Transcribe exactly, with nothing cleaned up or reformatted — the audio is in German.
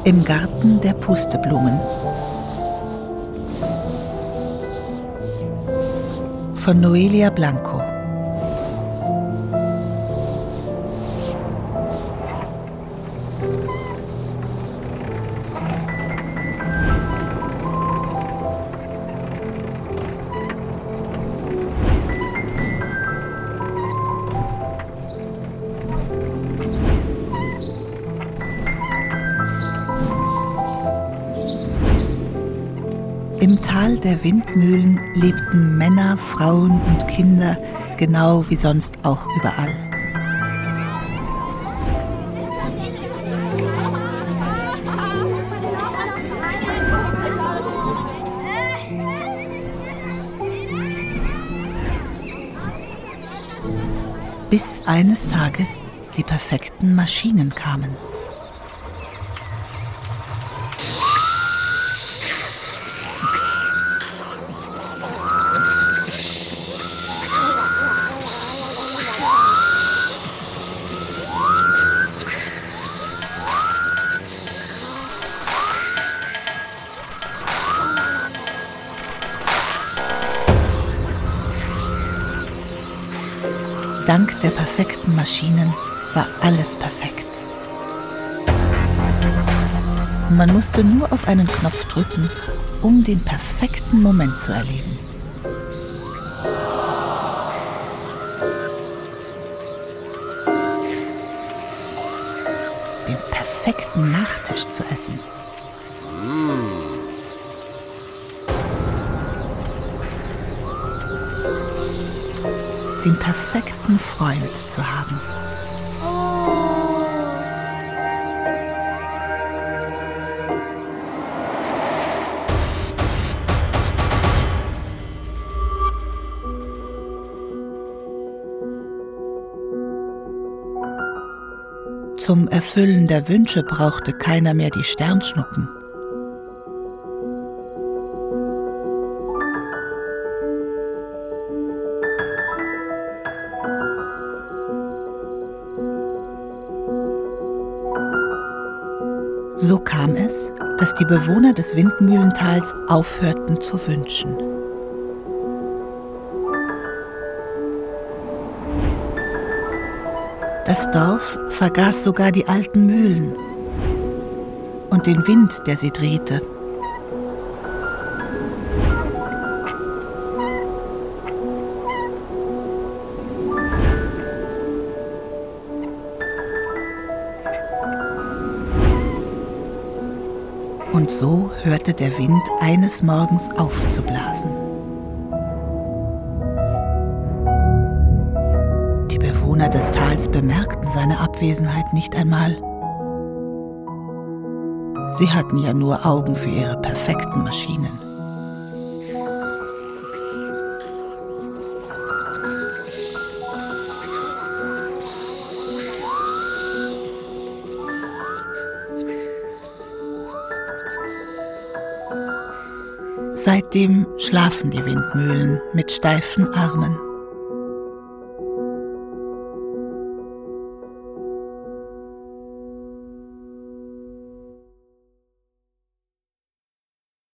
Im Garten der Pusteblumen von Noelia Blanco. Im Tal der Windmühlen lebten Männer, Frauen und Kinder, genau wie sonst auch überall. Bis eines Tages die perfekten Maschinen kamen. Dank der perfekten Maschinen war alles perfekt. Man musste nur auf einen Knopf drücken, um den perfekten Moment zu erleben. Den perfekten Nachtisch zu essen. Den perfekten Freund zu haben. Zum Erfüllen der Wünsche brauchte keiner mehr die Sternschnuppen. So kam es, dass die Bewohner des Windmühlentals aufhörten zu wünschen. Das Dorf vergaß sogar die alten Mühlen und den Wind, der sie drehte. Und so hörte der Wind eines Morgens auf zu blasen. Die Bewohner des Tals bemerkten seine Abwesenheit nicht einmal. Sie hatten ja nur Augen für ihre perfekten Maschinen. Seitdem schlafen die Windmühlen mit steifen Armen.